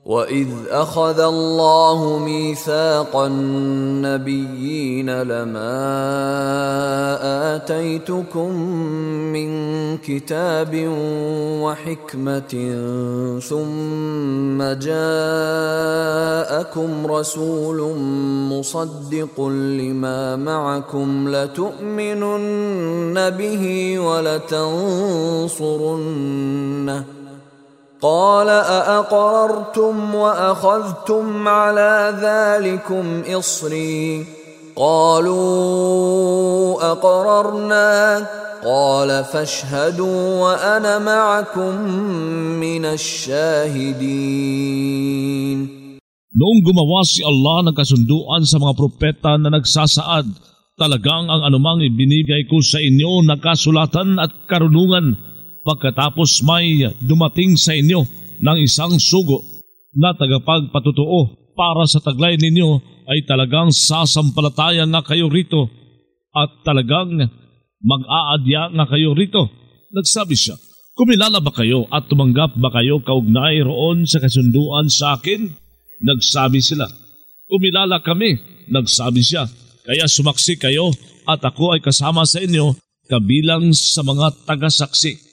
وَإِذْ أَخَذَ اللَّهُ مِيثَاقَ النَّبِيِّينَ لَمَا آتَيْتُكُم مِّن كِتَابٍ وَحِكْمَةٍ ثُمَّ جَاءَكُمْ رَسُولٌ مُّصَدِّقٌ لِّمَا مَعَكُمْ لَتُؤْمِنُنَّ بِهِ وَلَتَنصُرُنَّهُ قال أأقررتم وأخذتم على ذلكم إصري قالوا أقررنا قال فاشهدوا وأنا معكم من الشاهدين. Noong gumawa si Allah ng kasunduan sa mga propeta na nagsasaad, talagang ang anumang ibinigay ko sa inyo na kasulatan at karunungan, pagkatapos may dumating sa inyo ng isang sugo na tagapagpatutuo para sa taglay ninyo, ay talagang sasampalataya nga kayo rito at talagang mag-aadya nga kayo rito. Nagsabi siya, kumilala ba kayo at tumanggap ba kayo kaugnay roon sa kasunduan sa akin? Nagsabi sila, kumilala kami. Nagsabi siya, kaya sumaksi kayo at ako ay kasama sa inyo kabilang sa mga tagasaksi.